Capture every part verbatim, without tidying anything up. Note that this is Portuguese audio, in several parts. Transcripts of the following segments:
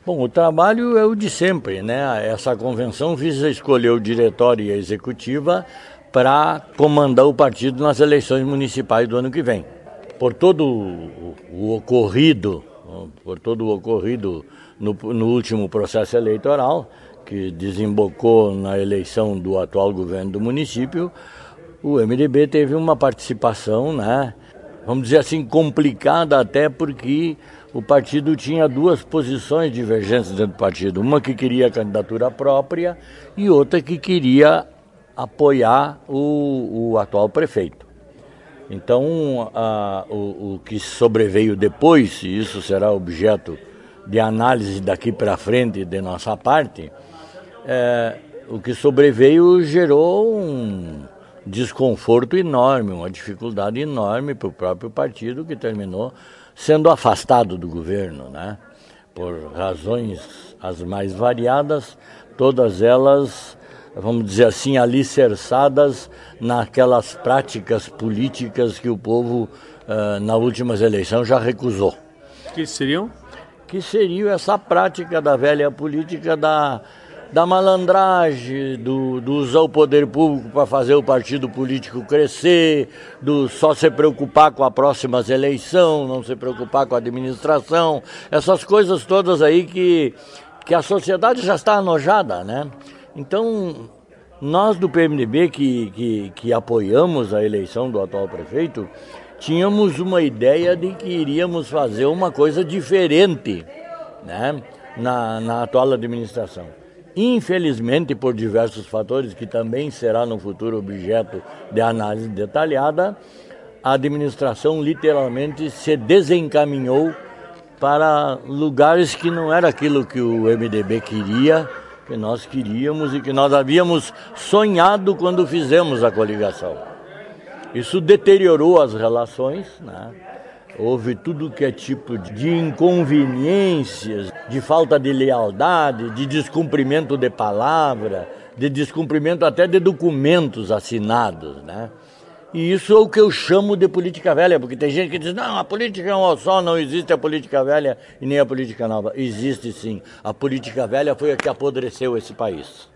Bom, o trabalho é o de sempre, né? Essa convenção visa escolher o diretório e a executiva para comandar o partido nas eleições municipais do ano que vem. Por todo o, o ocorrido, por todo o ocorrido no, no último processo eleitoral, que desembocou na eleição do atual governo do município, o M D B teve uma participação, né, vamos dizer assim, complicada até porque o partido tinha duas posições divergentes dentro do partido. Uma que queria a candidatura própria e outra que queria apoiar o, o atual prefeito. Então, a, o, o que sobreveio depois, e isso será objeto de análise daqui para frente de nossa parte, é, o que sobreveio gerou um desconforto enorme, uma dificuldade enorme para o próprio partido, que terminou sendo afastado do governo, né? Por razões as mais variadas, todas elas, vamos dizer assim, alicerçadas naquelas práticas políticas que o povo, uh, nas últimas eleições, já recusou. Que seriam? Que seria essa prática da velha política da, da malandragem, do, do usar o poder público para fazer o partido político crescer, do só se preocupar com as próximas eleições, não se preocupar com a administração, essas coisas todas aí que, que a sociedade já está anojada, né? Então, nós do P M D B que, que, que apoiamos a eleição do atual prefeito, tínhamos uma ideia de que iríamos fazer uma coisa diferente, né, na, na atual administração. Infelizmente, por diversos fatores, que também será no futuro objeto de análise detalhada, a administração literalmente se desencaminhou para lugares que não era aquilo que o M D B queria, que nós queríamos e que nós havíamos sonhado quando fizemos a coligação. Isso deteriorou as relações, né? Houve tudo que é tipo de inconveniências, de falta de lealdade, de descumprimento de palavra, de descumprimento até de documentos assinados, né? E isso é o que eu chamo de política velha, porque tem gente que diz, não, a política é um só, não existe a política velha e nem a política nova. Existe sim. A política velha foi a que apodreceu esse país.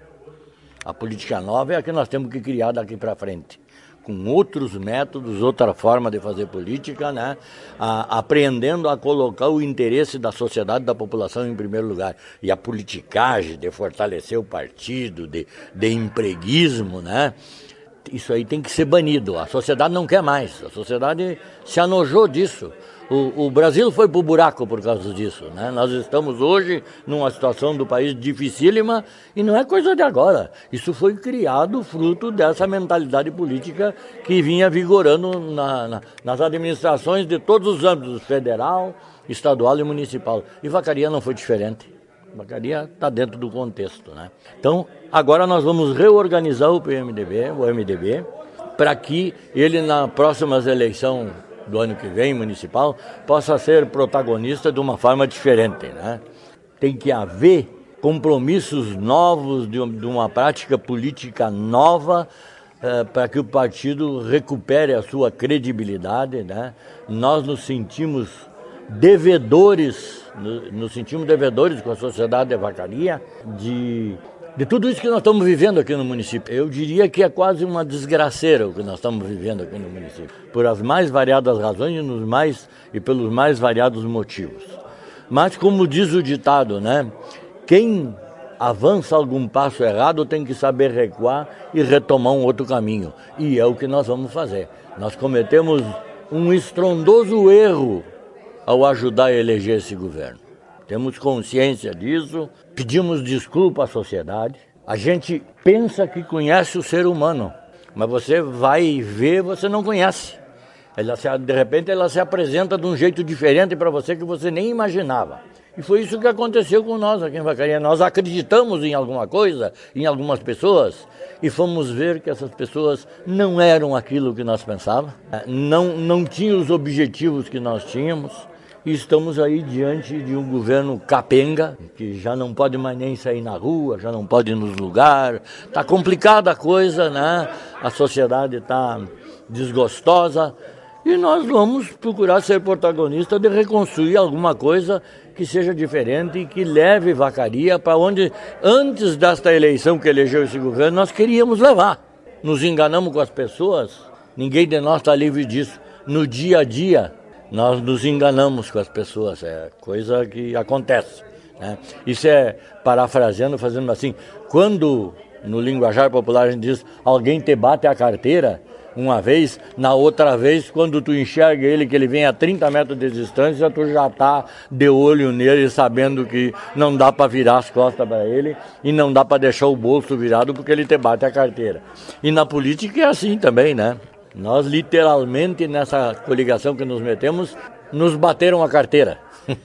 A política nova é a que nós temos que criar daqui para frente, com outros métodos, outra forma de fazer política, né? A, aprendendo a colocar o interesse da sociedade, da população em primeiro lugar. E a politicagem de fortalecer o partido, de, de empreguismo, né? Isso aí tem que ser banido. A sociedade não quer mais. A sociedade se anojou disso. O, o Brasil foi para o buraco por causa disso, né? Nós estamos hoje numa situação do país dificílima e não é coisa de agora. Isso foi criado fruto dessa mentalidade política que vinha vigorando na, na, nas administrações de todos os âmbitos, federal, estadual e municipal. E Vacaria não foi diferente. Vacaria está dentro do contexto, né? Então, agora nós vamos reorganizar o P M D B, o M D B, para que ele, na próximas eleições do ano que vem, municipal, possa ser protagonista de uma forma diferente, né? Tem que haver compromissos novos, de uma prática política nova, eh, para que o partido recupere a sua credibilidade, né? Nós nos sentimos devedores, nos sentimos devedores com a sociedade de Vacaria, de, de tudo isso que nós estamos vivendo aqui no município. Eu diria que é quase uma desgraceira o que nós estamos vivendo aqui no município, por as mais variadas razões e, nos mais, e pelos mais variados motivos. Mas, como diz o ditado, né, quem avança algum passo errado tem que saber recuar e retomar um outro caminho. E é o que nós vamos fazer. Nós cometemos um estrondoso erro ao ajudar a eleger esse governo. Temos consciência disso, pedimos desculpa à sociedade. A gente pensa que conhece o ser humano, mas você vai ver, você não conhece. Ela se, de repente ela se apresenta de um jeito diferente para você que você nem imaginava. E foi isso que aconteceu com nós aqui em Vacaria. Nós acreditamos em alguma coisa, em algumas pessoas, e fomos ver que essas pessoas não eram aquilo que nós pensávamos, não, não tinham os objetivos que nós tínhamos. E estamos aí diante de um governo capenga, que já não pode mais nem sair na rua, já não pode ir nos lugares. Está complicada a coisa, né? A sociedade está desgostosa. E nós vamos procurar ser protagonistas de reconstruir alguma coisa que seja diferente e que leve Vacaria para onde, antes desta eleição que elegeu esse governo, nós queríamos levar. Nos enganamos com as pessoas, ninguém de nós está livre disso. No dia a dia, nós nos enganamos com as pessoas, é coisa que acontece, né? Isso é, parafraseando, fazendo assim, quando no linguajar popular a gente diz, alguém te bate a carteira, uma vez, na outra vez, quando tu enxerga ele, que ele vem a trinta metros de distância, tu já tá de olho nele, sabendo que não dá para virar as costas para ele e não dá para deixar o bolso virado porque ele te bate a carteira. E na política é assim também, né? Nós, literalmente, nessa coligação que nos metemos, nos bateram a carteira.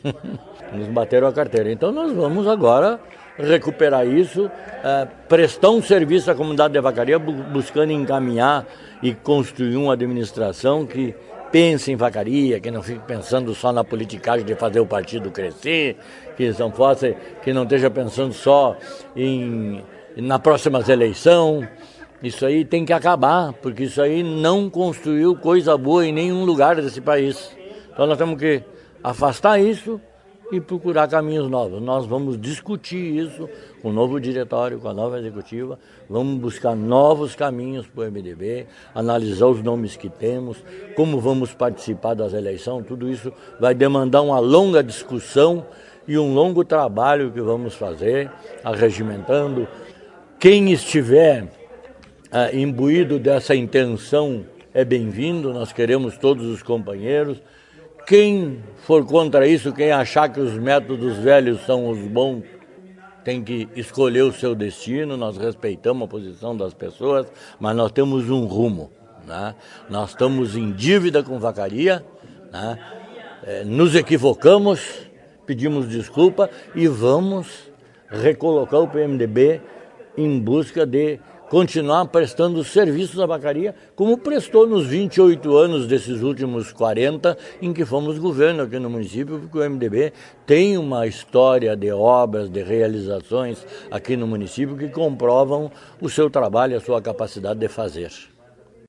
Nos bateram a carteira. Então nós vamos agora recuperar isso, é, prestar um serviço à comunidade de Vacaria, bu buscando encaminhar e construir uma administração que pense em Vacaria, que não fique pensando só na politicagem de fazer o partido crescer, que não, possa, que não esteja pensando só em, na próxima eleição. Isso aí tem que acabar, porque isso aí não construiu coisa boa em nenhum lugar desse país. Então nós temos que afastar isso e procurar caminhos novos. Nós vamos discutir isso com o novo diretório, com a nova executiva, vamos buscar novos caminhos para o M D B, analisar os nomes que temos, como vamos participar das eleições, tudo isso vai demandar uma longa discussão e um longo trabalho que vamos fazer, arregimentando. Quem estiver ah, imbuído dessa intenção é bem-vindo, nós queremos todos os companheiros. Quem for contra isso, quem achar que os métodos velhos são os bons, tem que escolher o seu destino. Nós respeitamos a posição das pessoas, mas nós temos um rumo, né? Nós estamos em dívida com Vacaria, né? É, nos equivocamos, pedimos desculpa e vamos recolocar o P M D B em busca de continuar prestando serviços à Vacaria, como prestou nos vinte e oito anos desses últimos quarenta, em que fomos governo aqui no município, porque o M D B tem uma história de obras, de realizações aqui no município que comprovam o seu trabalho e a sua capacidade de fazer.